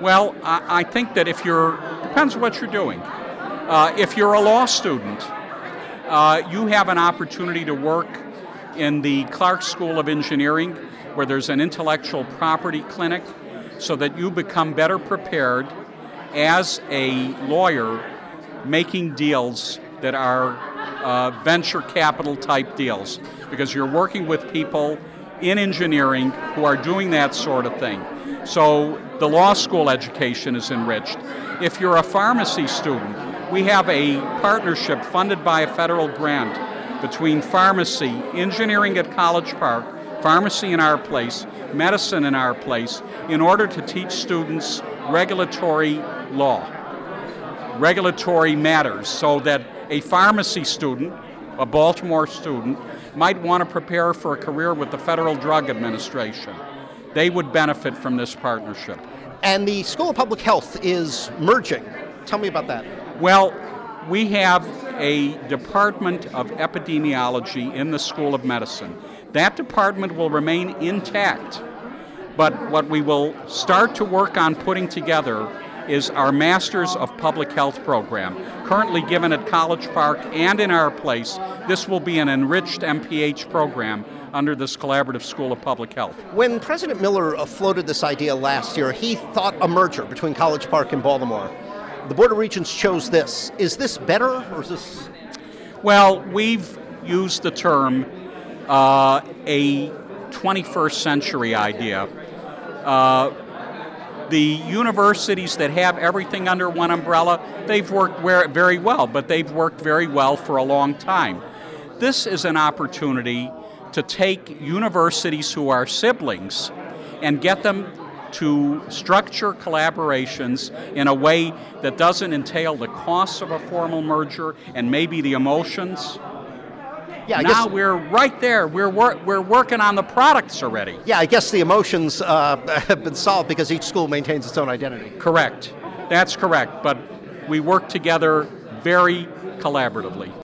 Well, I think that depends what you're doing. If you're a law student, you have an opportunity to work in the Clark School of Engineering, where there's an intellectual property clinic, so that you become better prepared as a lawyer making deals that are venture capital type deals, because you're working with people in engineering who are doing that sort of thing. So the law school education is enriched. If you're a pharmacy student, we have a partnership funded by a federal grant between pharmacy, engineering at College Park, pharmacy in our place, medicine in our place, in order to teach students regulatory law, regulatory matters, so that a pharmacy student, a Baltimore student, might want to prepare for a career with the Federal Drug Administration. They would benefit from this partnership. And the School of Public Health is merging. Tell me about that. Well, we have a department of epidemiology in the School of Medicine. That department will remain intact, but what we will start to work on putting together is our Masters of Public Health program, currently given at College Park and in our place. This will be an enriched MPH program under this Collaborative School of Public Health. When President Miller floated this idea last year, he thought a merger between College Park and Baltimore. The Board of Regents chose this. Is this better, or is this? Well, we've used the term a 21st century idea. The universities that have everything under one umbrella, they've worked very well, but they've worked very well for a long time. This is an opportunity to take universities who are siblings and get them to structure collaborations in a way that doesn't entail the costs of a formal merger and maybe the emotions. Yeah, now we're right there. We're working on the products already. Yeah, I guess the emotions have been solved because each school maintains its own identity. Correct. That's correct. But we work together very collaboratively.